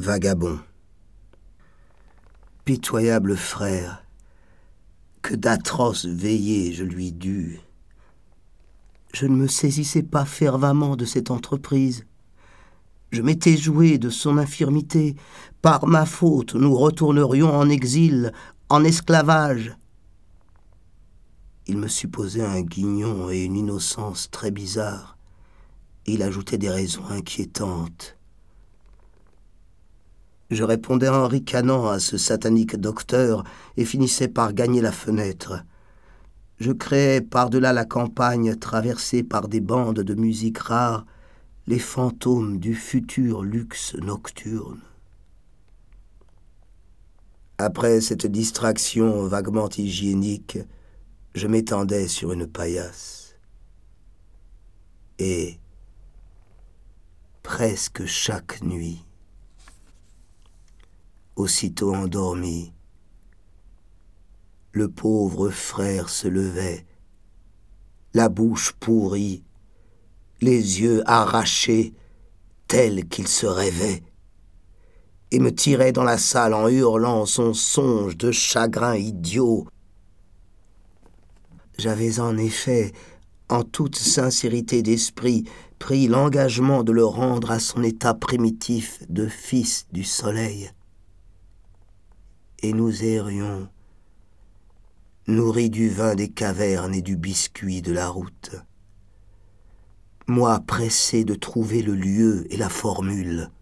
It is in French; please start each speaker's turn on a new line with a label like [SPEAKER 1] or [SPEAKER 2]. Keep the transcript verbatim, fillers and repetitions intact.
[SPEAKER 1] vagabond. Pitoyable frère, que d'atroces veillées je lui dus. Je ne me saisissais pas fervemment de cette entreprise. Je m'étais joué de son infirmité. Par ma faute, nous retournerions en exil, en esclavage. Il me supposait un guignon et une innocence très bizarres. Il ajoutait des raisons inquiétantes. Je répondais en ricanant à ce satanique docteur et finissais par gagner la fenêtre. Je créais par-delà la campagne traversée par des bandes de musique rare les fantômes du futur luxe nocturne. Après cette distraction vaguement hygiénique, je m'étendais sur une paillasse. Et, presque chaque nuit, aussitôt endormi, le pauvre frère se levait, la bouche pourrie, les yeux arrachés, tel qu'il se rêvait, et me tirait dans la salle en hurlant son songe de chagrin idiot. J'avais en effet, en toute sincérité d'esprit, pris l'engagement de le rendre à son état primitif de fils du soleil. Et nous errions, nourris du vin des cavernes et du biscuit de la route. Moi pressé de trouver le lieu et la formule,